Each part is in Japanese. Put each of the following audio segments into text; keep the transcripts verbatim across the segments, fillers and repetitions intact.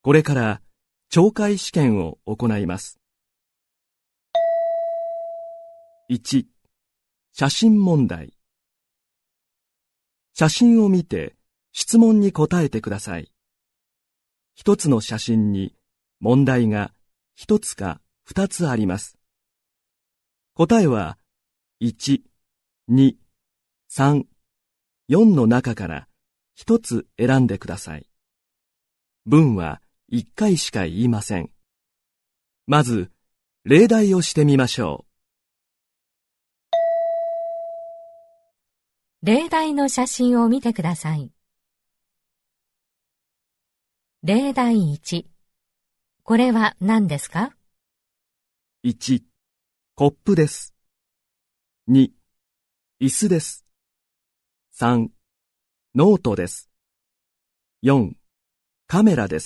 これから懲戒試験を行います。いち、写真問題。写真を見て質問に答えてください。一つの写真に問題が一つか二つあります。答えはいち、に、さん、よんの中から一つ選んでください。文はいっかいしか言いません。まず、例題をしてみましょう。例題の写真を見てください。例題いち。これは何ですか？ いち、コップです。に、椅子です。さん、ノートです。よん、カメラです。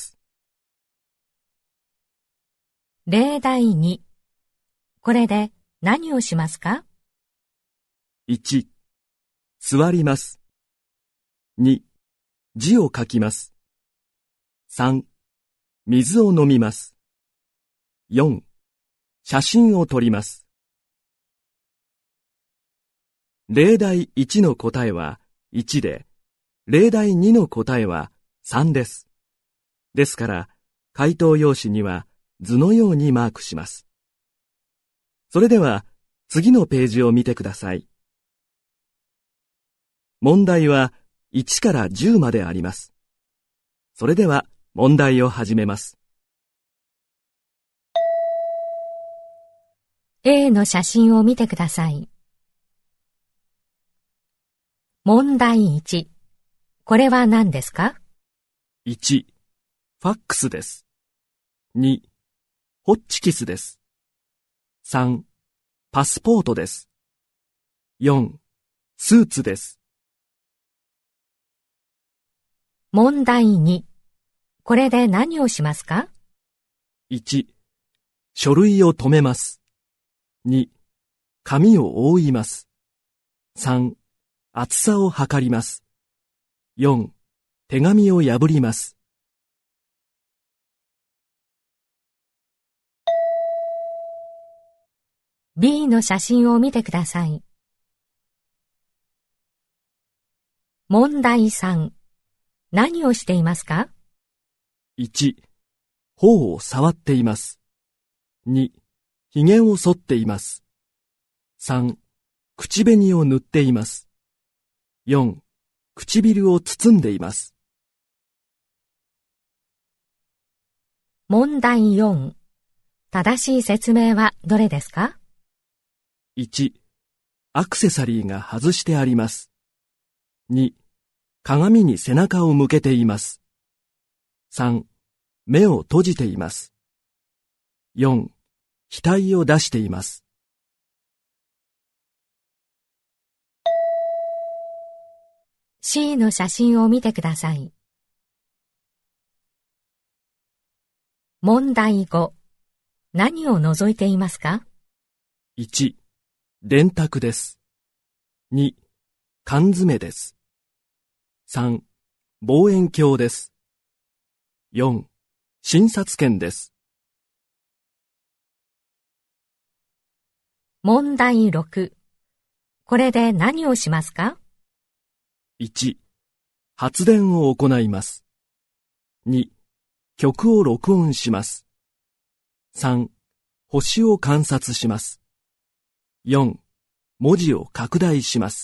例題に。これで何をしますか？ いち、座ります。に、字を書きます。さん、水を飲みます。よん、写真を撮ります。例題いちの答えはいちで、例題にの答えはさんです。ですから、回答用紙には図のようにマークします。それでは、次のページを見てください。問題はいちからじゅうまであります。それでは、問題を始めます。 A の写真を見てください。問題いち。これは何ですか？ いち、ファックスです。に、ホッチキスです。さん、パスポートです。よん、スーツです。 問題に。これで何をしますか？ いち、書類を留めます。に、紙を覆います。さん、厚さを測ります。よん、手紙を破ります。 B の写真を見てください。問題さん。何をしていますか？ いち、頬を触っています。に、髭を剃っています。さん、口紅を塗っています。よん、唇を包んでいます。 問題よん。正しい説明はどれですか？ いち、アクセサリーが外してあります。に、鏡に背中を向けています。さん、目を閉じています。よん、額を出しています。 C の写真を見てください。問題ご。何を除いていますか？ いち、電卓です。に、缶詰です。さん、望遠鏡です。よん、診察券です。 問題ろく。これで何をしますか？ いち、発電を行います。に、曲を録音します。さん、星を観察します。よん、文字を拡大します。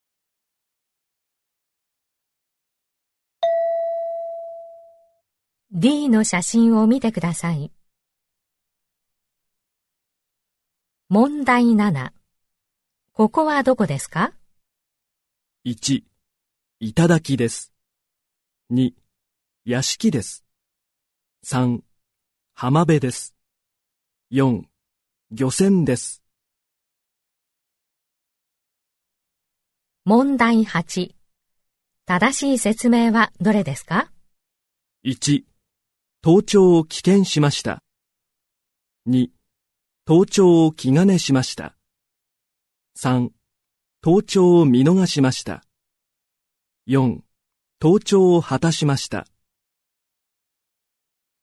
D の写真を見てください。問題なな。ここはどこですか？ いち、頂です。に、屋敷です。さん、浜辺です。よん、漁船です。 問題はち。正しい説明はどれですか？ いち、盗聴を棄権しました。に、盗聴を気兼ねしました。さん、盗聴を見逃しました。よん、盗聴を果たしました。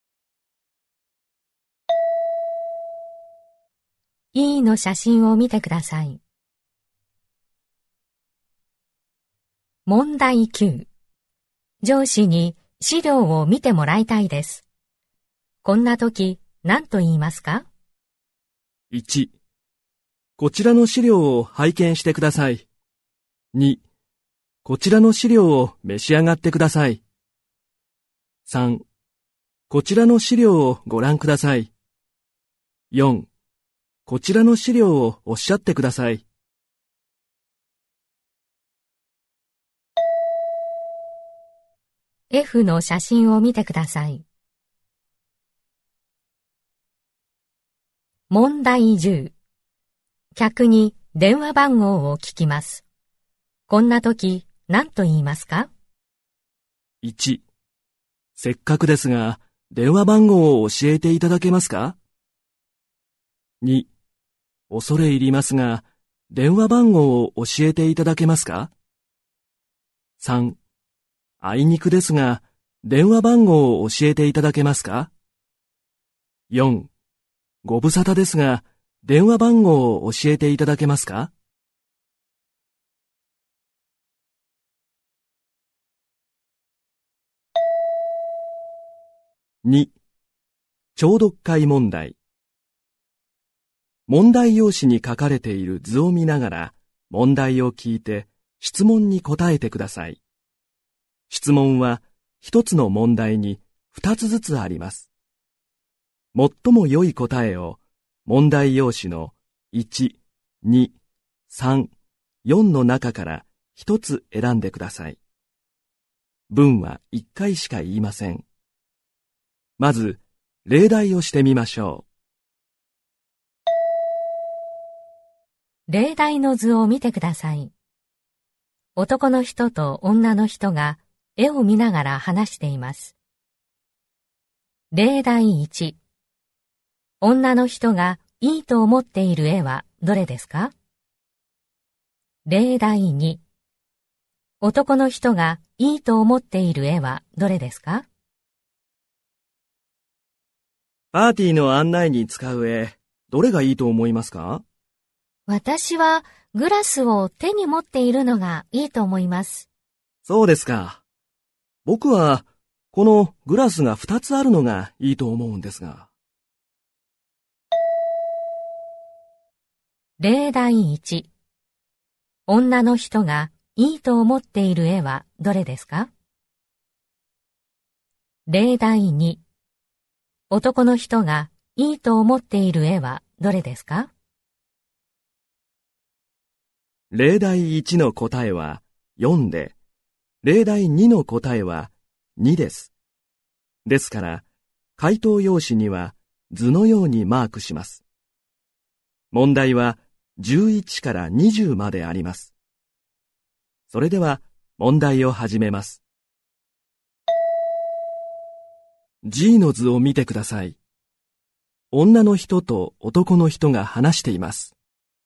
E の写真を見てください。問題きゅう。上司に資料を見てもらいたいです。こんな時、何と言いますか？ いち、こちらの資料を拝見してください。に、こちらの資料を召し上がってください。さん、こちらの資料をご覧ください。よん、こちらの資料をおっしゃってください。 F の写真を見てください。問題じゅう。客に電話番号を聞きます。こんな時、何と言いますか？ いち、せっかくですが、電話番号を教えていただけますか？に、恐れ入りますが、電話番号を教えていただけますか？さん、あいにくですが、電話番号を教えていただけますか？よん、ご無沙汰ですが、電話番号を教えていただけますか？に、聴読会問題。問題用紙に書かれている図を見ながら、問題を聞いて質問に答えてください。質問は一つの問題に二つずつあります。最も良い答えを問題用紙のいち、に、さん、よんの中から一つ選んでください。文は一回しか言いません。まず、例題をしてみましょう。例題の図を見てください。男の人と女の人が絵を見ながら話しています。例題いち。女の人がいいと思っている絵はどれですか？例題に。男の人がいいと思っている絵はどれですか？ パーティーの案内に使う絵、どれがいいと思いますか？ 私はグラスを手に持っているのがいいと思います。 そうですか。僕はこのグラスがふたつあるのがいいと思うんですが。 例題いち。女の人がいいと思っている絵はどれですか？例題に。男の人がいいと思っている絵はどれですか？ 例題いちの答えはよんで、例題にの答えはにです。ですから、回答用紙には図のようにマークします。問題はじゅういちからにじゅうまであります。それでは問題を始めます。G の図を見てください。女の人と男の人が話しています。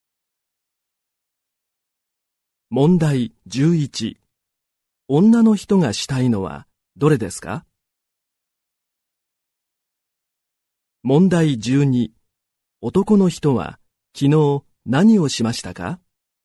問題じゅういち。女の人がしたいのはどれですか？問題じゅうに。男の人は昨日何をしましたか？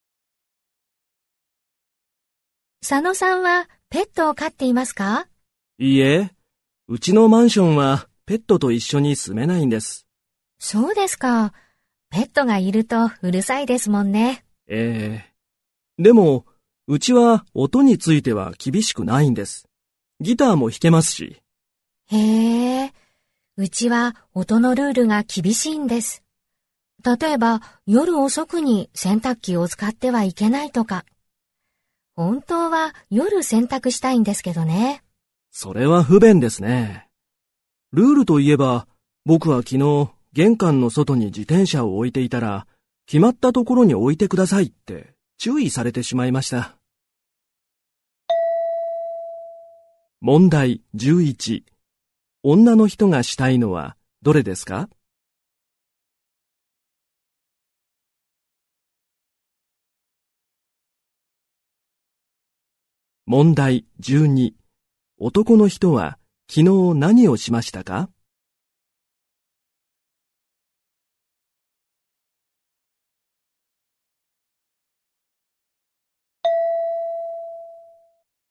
佐野さんはペットを飼っていますか？ いいえ、うちのマンションはペットと一緒に住めないんです。 そうですか。ペットがいるとうるさいですもんね。 ええ。でも、うちは音については厳しくないんです。ギターも弾けますし。 へえ、うちは音のルールが厳しいんです。例えば、夜遅くに洗濯機を使ってはいけないとか。本当は夜洗濯したいんですけどね。 それは不便ですね。ルールといえば、僕は昨日玄関の外に自転車を置いていたら、決まったところに置いてくださいって注意されてしまいました。問題じゅういち。女の人がしたいのはどれですか？問題じゅうに。男の人は昨日何をしましたか？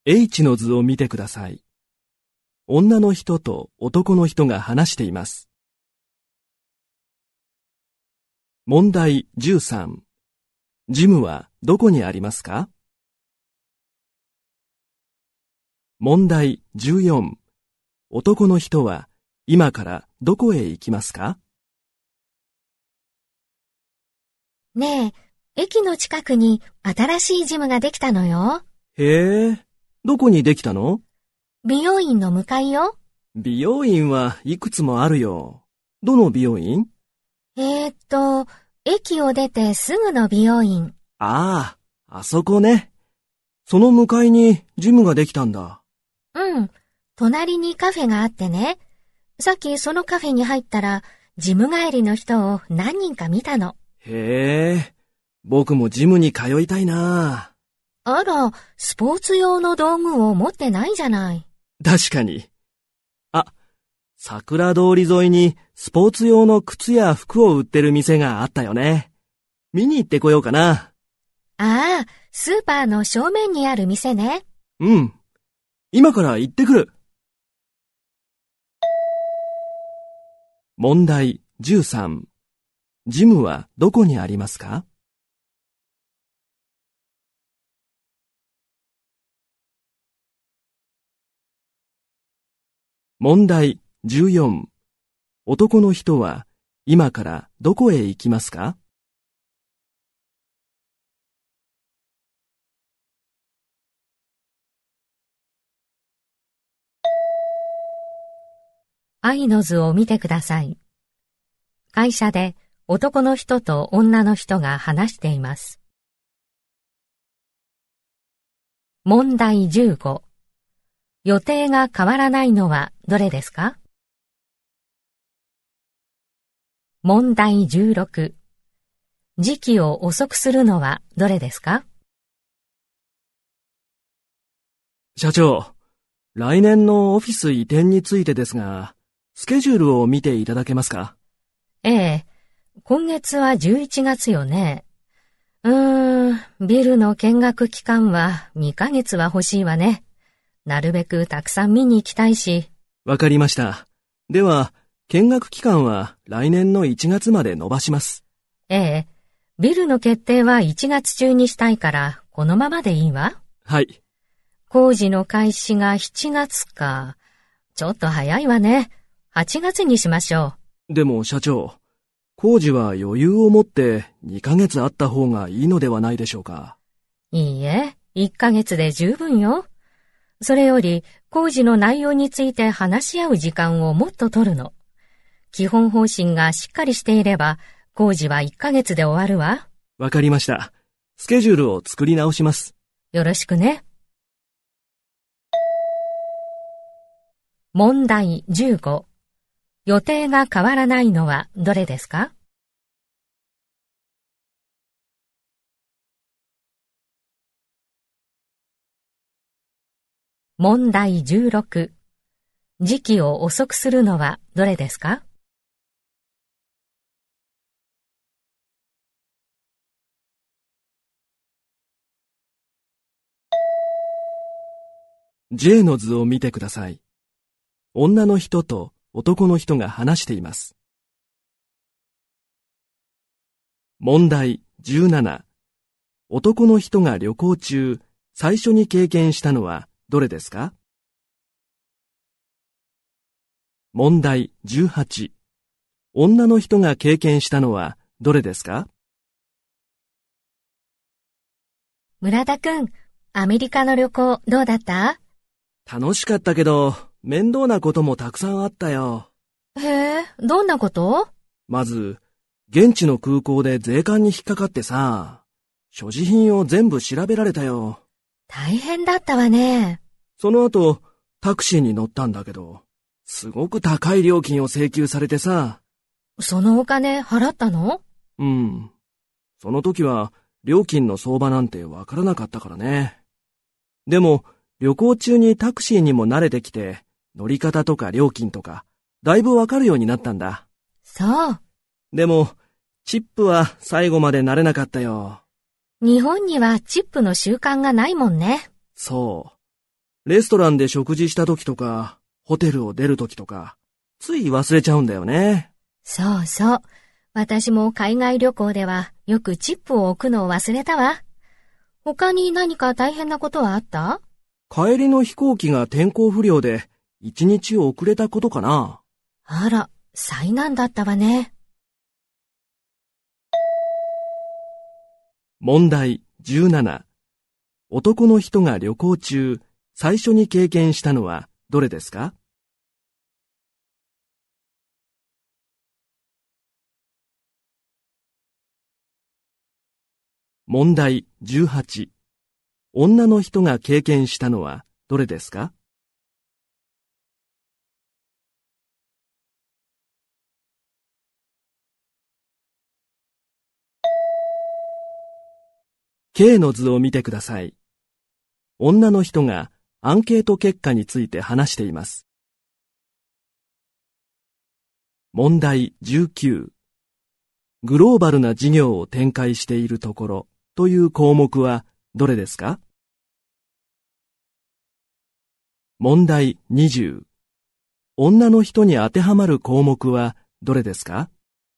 H の図を見てください。女の人と男の人が話しています。問題じゅうさん。ジムはどこにありますか？問題じゅうよん。男の人は今からどこへ行きますか？ ねえ、駅の近くに新しいジムができたのよ。 へえ、どこにできたの？ 美容院の向かいよ。 美容院はいくつもあるよ。どの美容院？ えーっと、駅を出てすぐの美容院。 ああ、あそこね。その向かいにジムができたんだ。 うん、隣にカフェがあってね。さっきそのカフェに入ったら、ジム帰りの人を何人か見たの。 へえ、僕もジムに通いたいな。 あら、スポーツ用の道具を持ってないじゃない。 確かに。あ、桜通り沿いにスポーツ用の靴や服を売ってる店があったよね。見に行ってこようかな。 ああ、スーパーの正面にある店ね。 うん。今から行ってくる。問題じゅうさん。ジムはどこにありますか？問題じゅうよん。男の人は今からどこへ行きますか？ 愛の図を見てください。会社で男の人と女の人が話しています。問題じゅうご。予定が変わらないのはどれですか？問題じゅうろく。時期を遅くするのはどれですか？ 社長、来年のオフィス移転についてですが、スケジュールを見ていただけますか？ ええ、今月はじゅういちがつよね。うーん、ビルの見学期間はにかげつは欲しいわね。なるべくたくさん見に行きたいし。 わかりました。では、見学期間は来年のいちがつまで延ばします。 ええ、ビルの決定はいちがつ中にしたいから、このままでいいわ。 はい。 工事の開始がしちがつか。ちょっと早いわね。はちがつにしましょう。でも社長、工事は余裕を持ってにかげつあった方がいいのではないでしょうか。 いいえ、いっかげつで十分よ。それより、工事の内容について話し合う時間をもっと取るの。基本方針がしっかりしていれば、工事はいっかげつで終わるわ。 わかりました。スケジュールを作り直します。 よろしくね。問題じゅうご。予定が変わらないのはどれですか？問題じゅうろく。時期を遅くするのはどれですか？ J の図を見てください。女の人と男の人が話しています。問題じゅうなな。男の人が旅行中、最初に経験したのはどれですか？問題じゅうはち。女の人が経験したのはどれですか？ 村田くん、アメリカの旅行どうだった？ 楽しかったけど、面倒なこともたくさんあったよ。 へえ、どんなこと？ まず、現地の空港で税関に引っかかってさ、所持品を全部調べられたよ。 大変だったわね。 その後、タクシーに乗ったんだけど、すごく高い料金を請求されてさ。 そのお金払ったの？ うん。その時は、料金の相場なんてわからなかったからね。でも、旅行中にタクシーにも慣れてきて、乗り方とか料金とか、だいぶわかるようになったんだ。 そう。 でも、チップは最後まで慣れなかったよ。 日本にはチップの習慣がないもんね。 そう。 レストランで食事した時とか、ホテルを出る時とか、つい忘れちゃうんだよね。 そうそう。私も海外旅行ではよくチップを置くのを忘れたわ。他に何か大変なことはあった？ 帰りの飛行機が天候不良で、一日遅れたことかな。 あら、災難だったわね。 問題じゅうなな。男の人が旅行中、最初に経験したのはどれですか？問題じゅうはち。女の人が経験したのはどれですか？K の図を見てください。女の人がアンケート結果について話しています。問題じゅうきゅう。グローバルな事業を展開しているところという項目はどれですか？問題にじゅう。女の人に当てはまる項目はどれですか？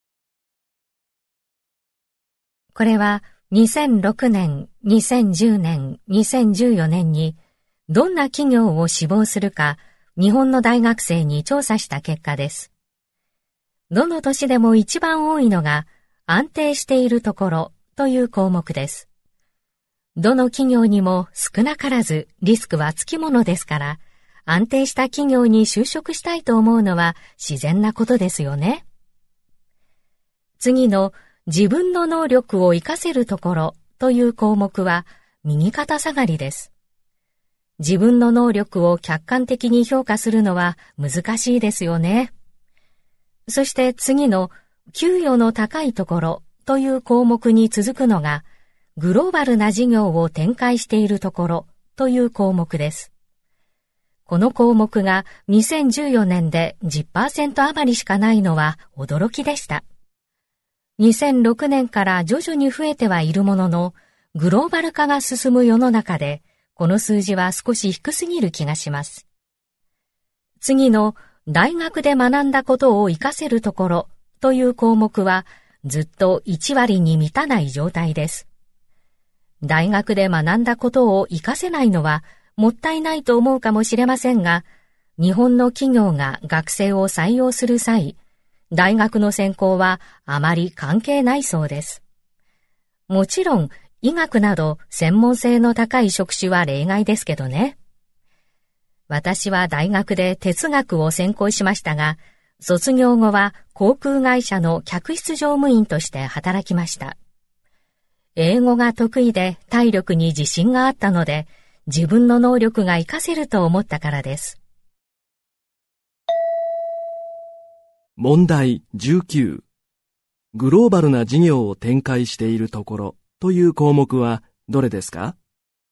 これはにせんろくねん、にせんじゅうねん、にせんじゅうよねんにどんな企業を志望するか日本の大学生に調査した結果です。どの年でも一番多いのが安定しているところという項目です。どの企業にも少なからずリスクはつきものですから、安定した企業に就職したいと思うのは自然なことですよね。次の自分の能力を活かせるところという項目は右肩下がりです。自分の能力を客観的に評価するのは難しいですよね。そして次の給与の高いところという項目に続くのがグローバルな事業を展開しているところという項目です。この項目がにせんじゅうよねんで じゅっパーセント 余りしかないのは驚きでした。にせんろくねんから徐々に増えてはいるものの、グローバル化が進む世の中で、この数字は少し低すぎる気がします。次の大学で学んだことを活かせるところという項目はずっといちわりに満たない状態です。大学で学んだことを活かせないのはもったいないと思うかもしれませんが、日本の企業が学生を採用する際、大学の専攻はあまり関係ないそうです。もちろん医学など専門性の高い職種は例外ですけどね。私は大学で哲学を専攻しましたが、卒業後は航空会社の客室乗務員として働きました。英語が得意で体力に自信があったので、自分の能力が活かせると思ったからです。 問題じゅうきゅう。グローバルな事業を展開しているところという項目はどれですか？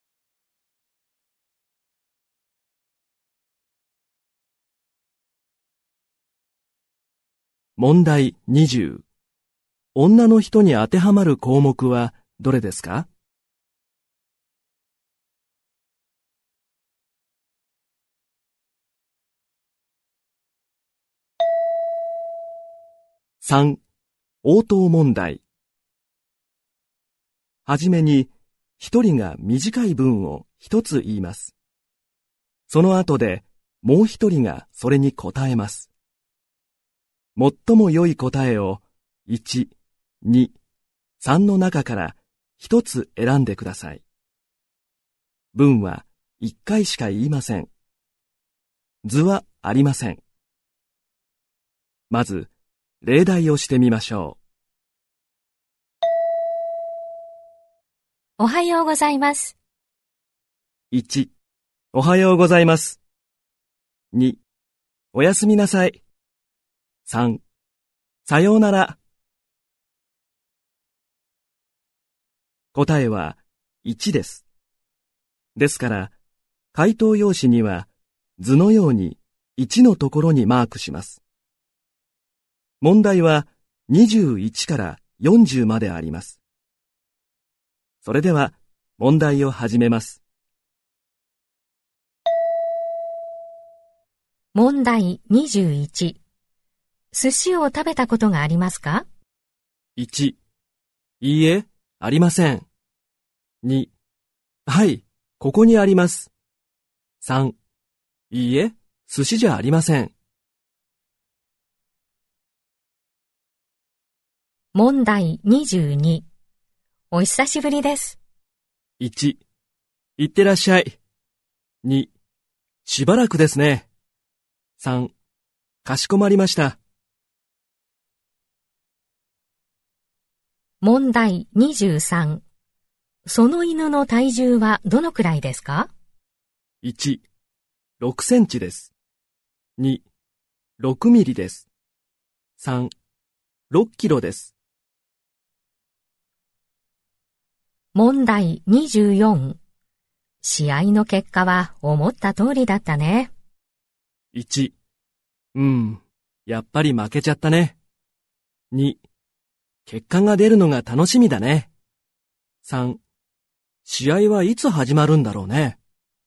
問題にじゅう。女の人に当てはまる項目はどれですか？さん. 応答問題。はじめに、一人が短い文を一つ言います。その後で、もう一人がそれに答えます。最も良い答えをいち、に、さんの中から一つ選んでください。文は一回しか言いません。図はありません。まず、例題をしてみましょおはようございます。 う。いち、おはようございます。に、おやすみなさい。さん、さようなら。答えはいちです。ですから、回答用紙には図のようにいちのところにマークします。問題はにじゅういちからよんじゅうまであります。それでは問題を始めます。 問題にじゅういち。寿司を食べたことがありますか？ いち、いいえ、ありません。に、はい、ここにあります。さん、いいえ、寿司じゃありません。 問題にじゅうに。お久しぶりです。 いち、いってらっしゃい。に、しばらくですね。さん、かしこまりました。 問題にじゅうさん。その犬の体重はどのくらいですか？ いち、ろくセンチです。に、ろくミリです。さん、ろっキロです。 問題にじゅうよん。試合の結果は思った通りだったね。 いち、うん、やっぱり負けちゃったね。に、結果が出るのが楽しみだね。さん、試合はいつ始まるんだろうね。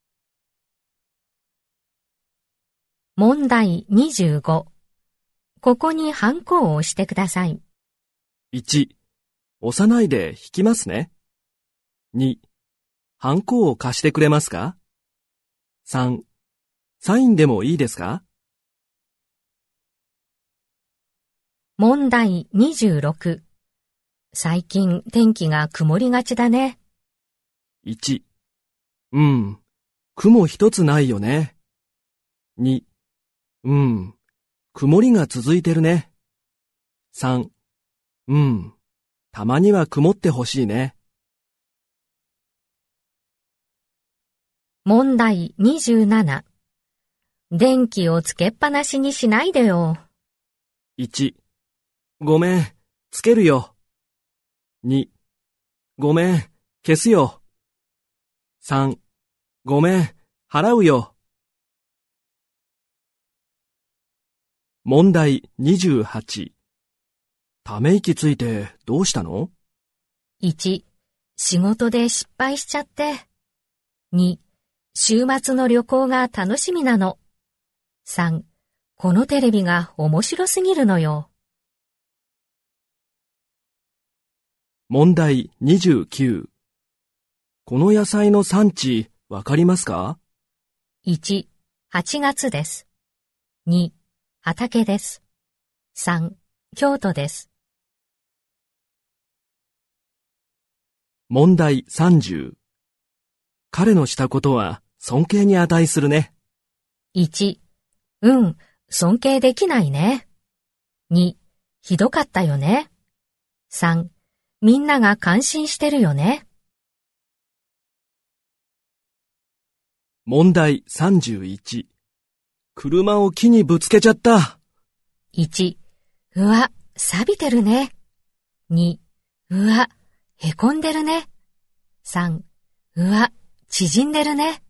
問題にじゅうご。ここにハンコを押してください。 いち、押さないで引きますね。に、ハンコを貸してくれますか？さん、サインでもいいですか？ 問題にじゅうろく。最近天気が曇りがちだね。 いち、うん、雲一つないよね。に、うん、曇りが続いてるね。さん、うん、たまには曇ってほしいね。 問題にじゅうなな。電気をつけっぱなしにしないでよ。 いち、ごめん、つけるよ。に、ごめん、消すよ。さん、ごめん、払うよ。問題にじゅうはち。ため息ついてどうしたの？ いち、仕事で失敗しちゃって。に、週末の旅行が楽しみなの。さん、このテレビが面白すぎるのよ。 問題にじゅうきゅう。この野菜の産地わかりますか？ いち、はちがつです。に、畑です。さん、京都です。 問題さんじゅう。彼のしたことは尊敬に値するね。 いち、うん、尊敬できないね。に、ひどかったよね。さん、みんなが感心してるよね。 問題さんじゅういち。車を木にぶつけちゃった。 いち、うわ、錆びてるね。に、うわ、へこんでるね。さん、うわ、縮んでるね。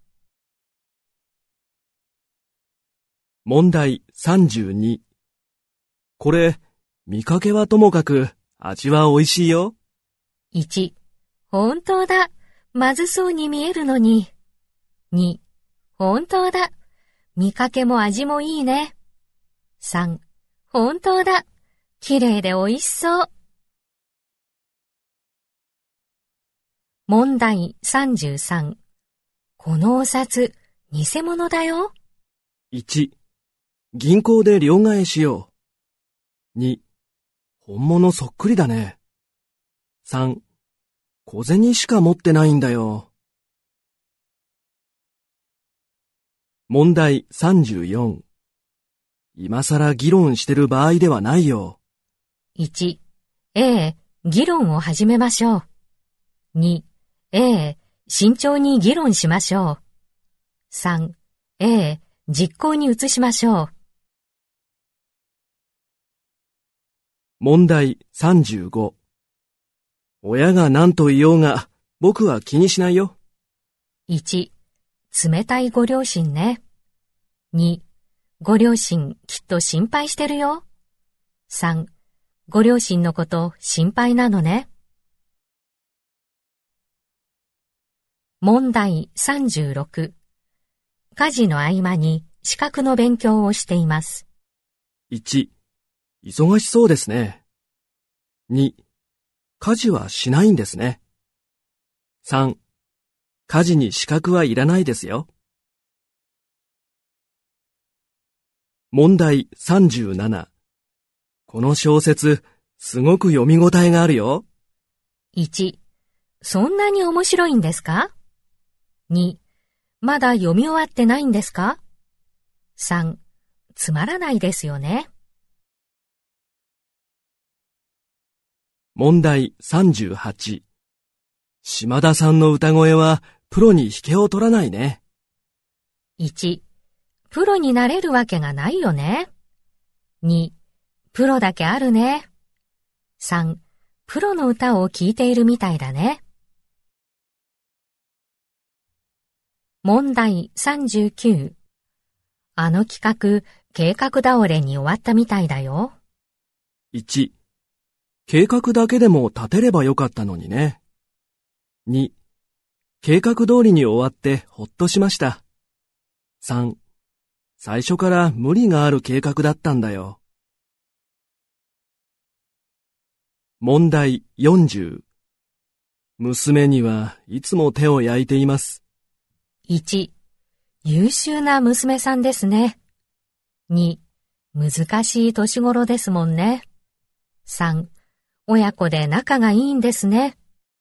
問題さんじゅうに。これ、見かけはともかく味は美味しいよ。 いち、本当だ。まずそうに見えるのに。に、本当だ。見かけも味もいいね。さん、本当だ。きれいで美味しそう。問題さんじゅうさん。このお札、偽物だよ。 いち、銀行で両替しよう。に、本物そっくりだね。さん、小銭しか持ってないんだよ。問題さんじゅうよん。今さら議論してる場合ではないよ。 いち、ええ、議論を始めましょう。に、ええ、慎重に議論しましょう。さん、ええ、実行に移しましょう。 問題さんじゅうご。親が何と言おうが、僕は気にしないよ。 いち、冷たいご両親ね。に、ご両親きっと心配してるよ。さん、ご両親のこと心配なのね。問題さんじゅうろく。家事の合間に資格の勉強をしています。 いち、忙しそうですね。に、家事はしないんですね。さん、家事に資格はいらないですよ。問題さんじゅうなな。この小説、すごく読み応えがあるよ。 いち、そんなに面白いんですか？に、まだ読み終わってないんですか？さん、つまらないですよね。 問題さんじゅうはち。島田さんの歌声はプロに引けを取らないね。 いち、プロになれるわけがないよね。に、プロだけあるね。さん、プロの歌を聴いているみたいだね。問題さんじゅうきゅう。あの企画、計画倒れに終わったみたいだよ。 いち、計画だけでも立てればよかったのにね。に、計画通りに終わってほっとしました。さん、最初から無理がある計画だったんだよ。問題よんじゅう。娘にはいつも手を焼いています。 いち、優秀な娘さんですね。に、難しい年頃ですもんね。さん、親子で仲がいいんですね。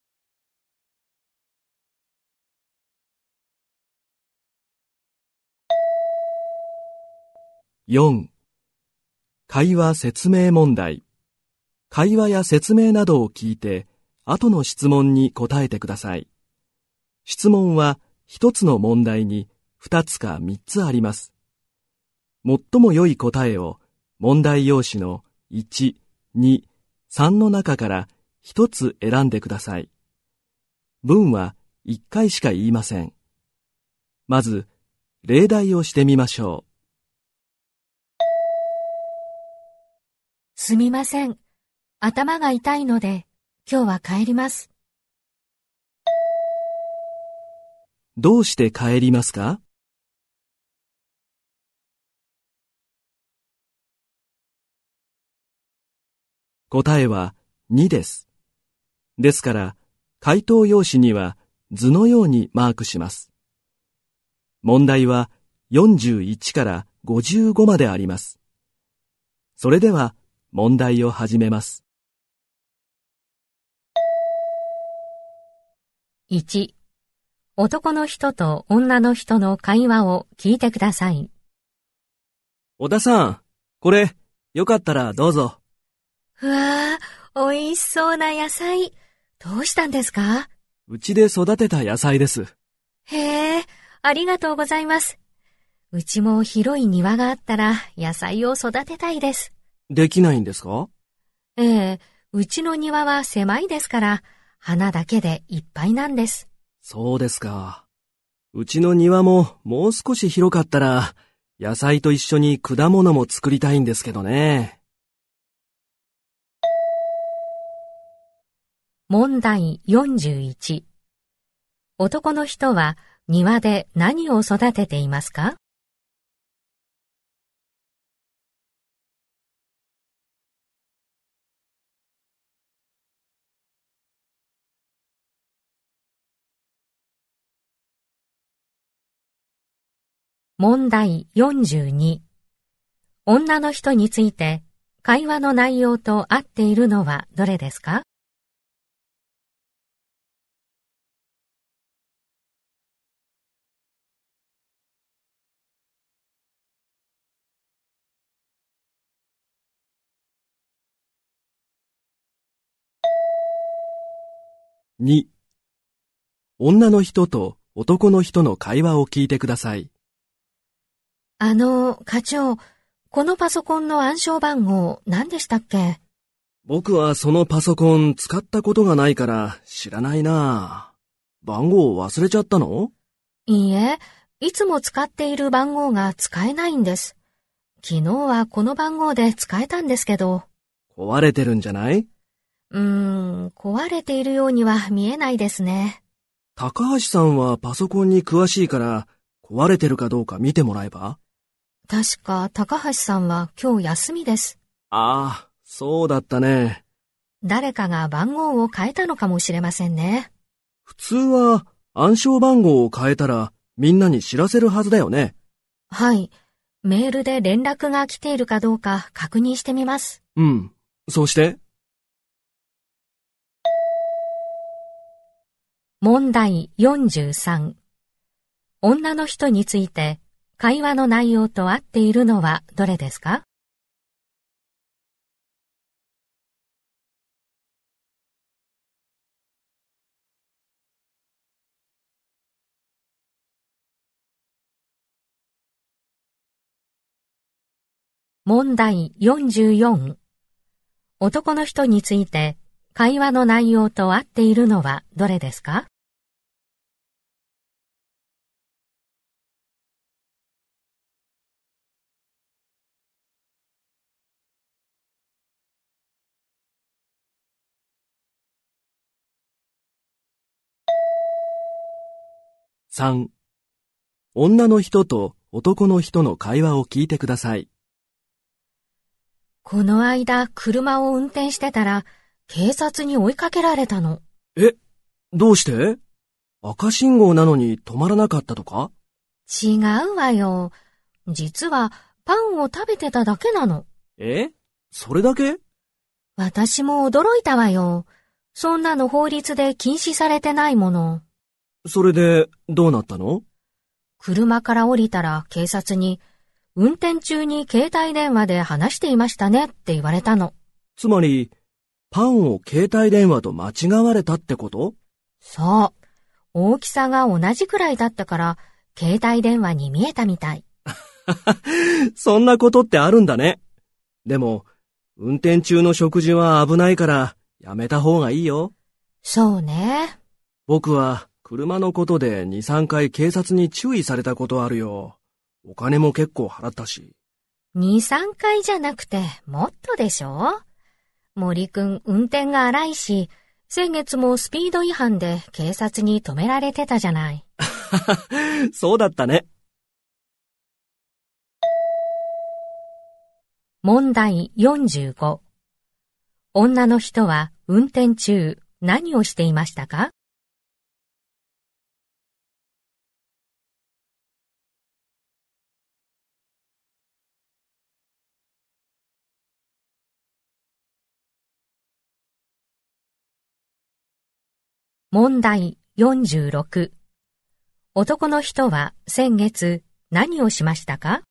よん、会話説明問題。会話や説明などを聞いて、後の質問に答えてください。質問は一つの問題に二つか三つあります。最も良い答えを問題用紙のいち、に、さんの中から一つ選んでください。文は一回しか言いません。まず、例題をしてみましょう。 すみません。頭が痛いので、今日は帰ります。 どうして帰りますか？答えはにです。ですから、回答用紙には図のようにマークします。問題はよんじゅういちからごじゅうごまであります。それでは問題を始めます。 いち、男の人と女の人の会話を聞いてください。 小田さん、これ、よかったらどうぞ。 うわー、美味しそうな野菜。どうしたんですか？ うちで育てた野菜です。 へえ、ありがとうございます。うちも広い庭があったら野菜を育てたいです。 できないんですか？ ええ、うちの庭は狭いですから、花だけでいっぱいなんです。 そうですか。うちの庭ももう少し広かったら、野菜と一緒に果物も作りたいんですけどね。 問題よんじゅういち。男の人は庭で何を育てていますか？問題よんじゅうに。女の人について会話の内容と合っているのはどれですか？ に、女の人と男の人の会話を聞いてください。 あの、課長、このパソコンの暗証番号何でしたっけ？ 僕はそのパソコン使ったことがないから知らないな。番号を忘れちゃったの？ いいえ、いつも使っている番号が使えないんです。昨日はこの番号で使えたんですけど。 壊れてるんじゃない？ うーん、壊れているようには見えないですね。 高橋さんはパソコンに詳しいから、壊れてるかどうか見てもらえば？ 確か高橋さんは今日休みです。 ああ、そうだったね。 誰かが番号を変えたのかもしれませんね。 普通は暗証番号を変えたらみんなに知らせるはずだよね。 はい。メールで連絡が来ているかどうか確認してみます。 うん、そうして。 問題よんじゅうさん。女の人について会話の内容と合っているのはどれですか？問題よんじゅうよん。男の人について会話の内容と合っているのはどれですか？ さん、女の人と男の人の会話を聞いてください。 この間車を運転してたら警察に追いかけられたの。 え、どうして？赤信号なのに止まらなかったとか？ 違うわよ。実はパンを食べてただけなの。 え？それだけ？ 私も驚いたわよ。そんなの法律で禁止されてないもの。 それでどうなったの？ 車から降りたら警察に、運転中に携帯電話で話していましたねって言われたの。 つまり、パンを携帯電話と間違われたってこと？ そう。大きさが同じくらいだったから、携帯電話に見えたみたい。 そんなことってあるんだね。でも、運転中の食事は危ないからやめた方がいいよ。 そうね。 僕は車のことでに、さんかい警察に注意されたことあるよ。お金も結構払ったし。 に、さんかいじゃなくてもっとでしょ？森くん運転が荒いし、先月もスピード違反で警察に止められてたじゃない。 そうだったね。 問題よんじゅうご。女の人は運転中何をしていましたか？問題よんじゅうろく。男の人は先月何をしましたか？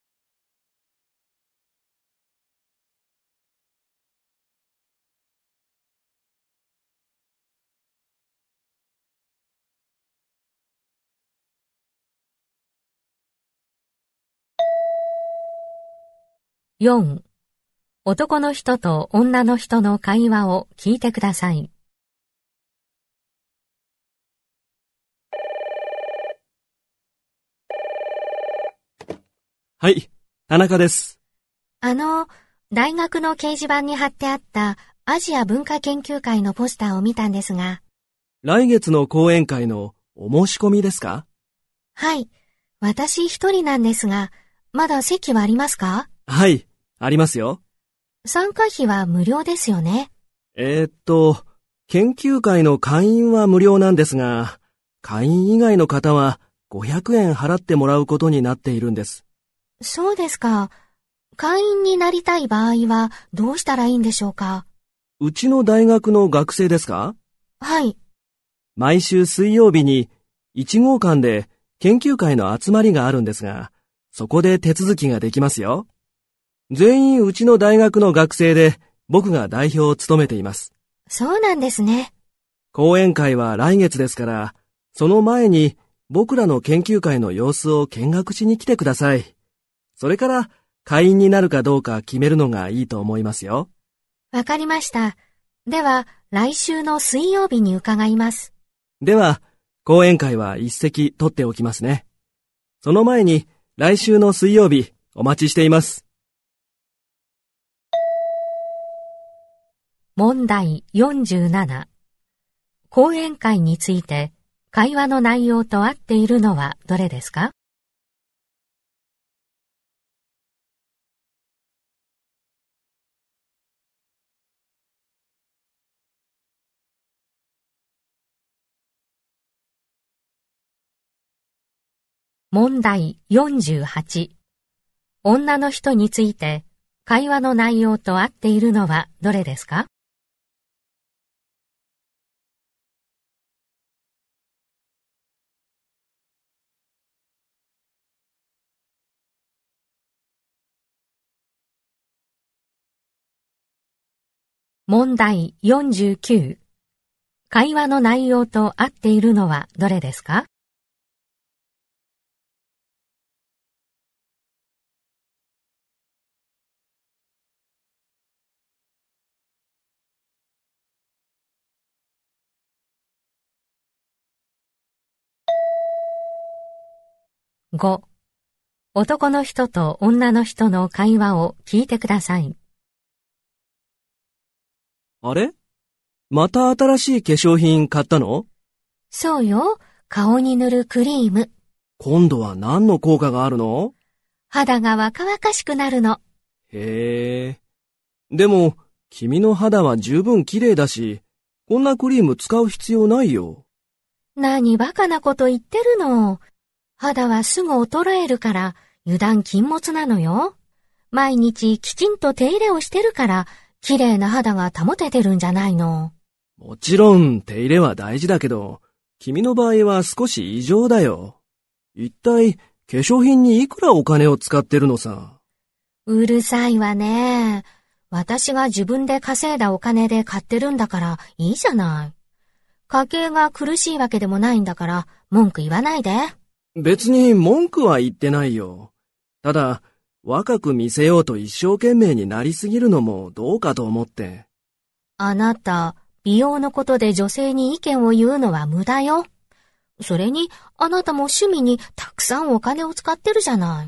よん、男の人と女の人の会話を聞いてください。 はい、田中です。 あの、大学の掲示板に貼ってあったアジア文化研究会のポスターを見たんですが。 来月の講演会のお申し込みですか？ はい、私一人なんですが、まだ席はありますか？ はい、ありますよ。 参加費は無料ですよね。 えー、っと、研究会の会員は無料なんですが、会員以外の方はごひゃくえん払ってもらうことになっているんです。 そうですか。会員になりたい場合はどうしたらいいんでしょうか？ うちの大学の学生ですか？ はい。 毎週水曜日にいち号館で研究会の集まりがあるんですが、そこで手続きができますよ。全員うちの大学の学生で、僕が代表を務めています。 そうなんですね。 講演会は来月ですから、その前に僕らの研究会の様子を見学しに来てください。それから会員になるかどうか決めるのがいいと思いますよ。 わかりました。では、来週の水曜日に伺います。 では、講演会は一席取っておきますね。その前に来週の水曜日お待ちしています。 問題よんじゅうなな。講演会について会話の内容と合っているのはどれですか？ 問題よんじゅうはち。女の人について会話の内容と合っているのはどれですか？問題よんじゅうきゅう。会話の内容と合っているのはどれですか？ご、男の人と女の人の会話を聞いてください。 あれ？また新しい化粧品買ったの？ そうよ、顔に塗るクリーム。 今度は何の効果があるの？ 肌が若々しくなるの。 へえ。でも、君の肌は十分綺麗だし、こんなクリーム使う必要ないよ。 何バカなこと言ってるの。肌はすぐ衰えるから油断禁物なのよ。毎日きちんと手入れをしてるから綺麗な肌が保ててるんじゃないの。 もちろん手入れは大事だけど、君の場合は少し異常だよ。一体化粧品にいくらお金を使ってるのさ。 うるさいわね。私が自分で稼いだお金で買ってるんだからいいじゃない。家計が苦しいわけでもないんだから文句言わないで。 別に文句は言ってないよ。ただ、若く見せようと一生懸命になりすぎるのもどうかと思って。 あなた、美容のことで女性に意見を言うのは無駄よ。それに、あなたも趣味にたくさんお金を使ってるじゃない。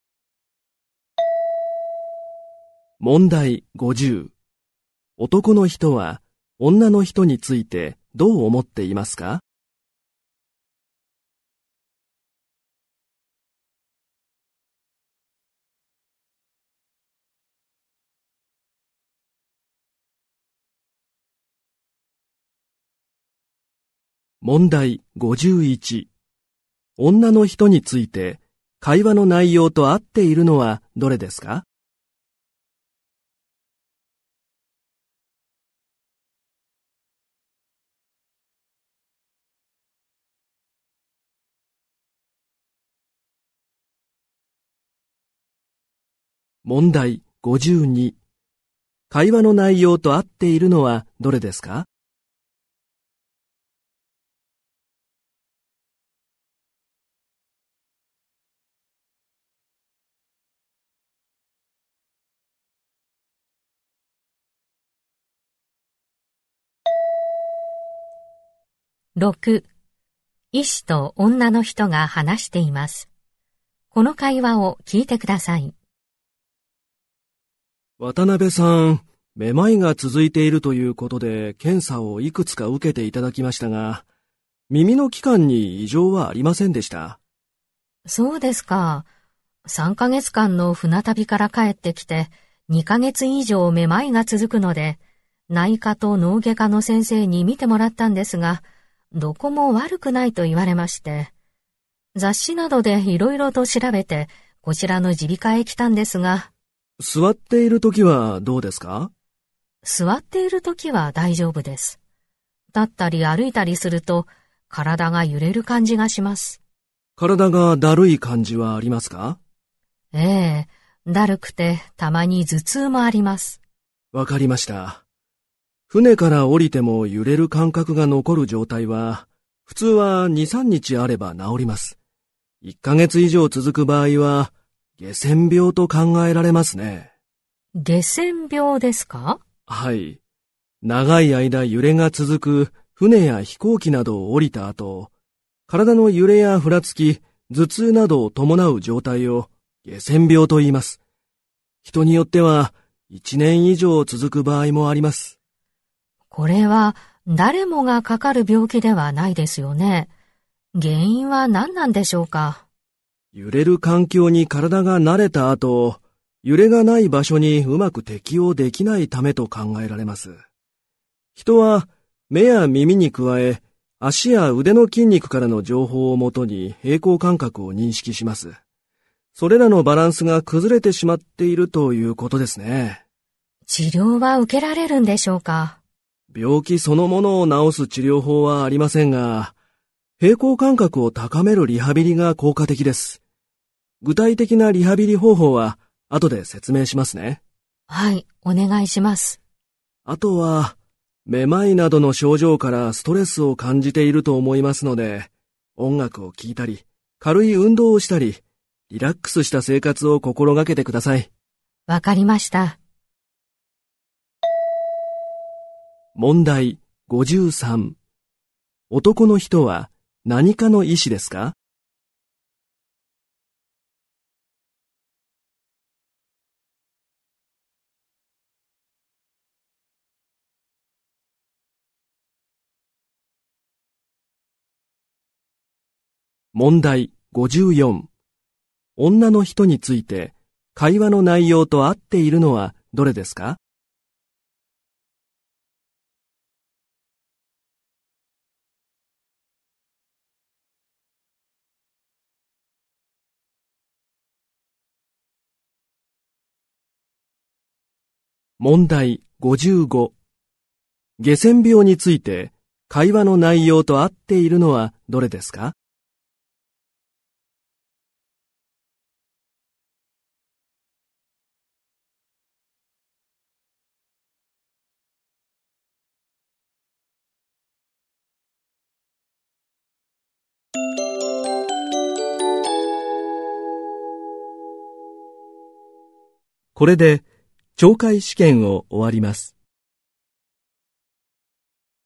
問題ごじゅう。男の人は女の人についてどう思っていますか？問題ごじゅういち。女の人について会話の内容と合っているのはどれですか？問題ごじゅうに。会話の内容と合っているのはどれですか？ ろく、医師と女の人が話しています。この会話を聞いてください。 渡辺さん、めまいが続いているということで検査をいくつか受けていただきましたが、耳の器官に異常はありませんでした。 そうですか。さんかげつかんの船旅から帰ってきて、にかげつ以上めまいが続くので、内科と脳外科の先生に見てもらったんですが、どこも悪くないと言われまして、雑誌などでいろいろと調べて、こちらの耳鼻科へ来たんですが、 座っているときはどうですか？ 座っているときは大丈夫です。立ったり歩いたりすると、体が揺れる感じがします。 体がだるい感じはありますか？ ええ、だるくてたまに頭痛もあります。 わかりました。船から降りても揺れる感覚が残る状態は、普通はに、さんにちあれば治ります。いっかげつ以上続く場合は、下船病と考えられますね。 下船病ですか？ はい。長い間揺れが続く船や飛行機などを降りた後、体の揺れやふらつき、頭痛などを伴う状態を下船病と言います。人によってはいちねん以上続く場合もあります。 これは誰もがかかる病気ではないですよね。原因は何なんでしょうか？ 揺れる環境に体が慣れた後、揺れがない場所にうまく適応できないためと考えられます。人は目や耳に加え、 足や腕の筋肉からの情報をもとに平衡感覚を認識します。それらのバランスが崩れてしまっているということですね。 治療は受けられるんでしょうか？ 病気そのものを治す治療法はありませんが、平衡感覚を高めるリハビリが効果的です。具体的なリハビリ方法は後で説明しますね。 はい、お願いします。 あとは、めまいなどの症状からストレスを感じていると思いますので、音楽を聴いたり、軽い運動をしたり、リラックスした生活を心がけてください。 わかりました。 問題ごじゅうさん。男の人は何かの意思ですか？問題ごじゅうよん。女の人について会話の内容と合っているのはどれですか？問題ごじゅうご。下船病について会話の内容と合っているのはどれですか？これで懲戒試験を終わります。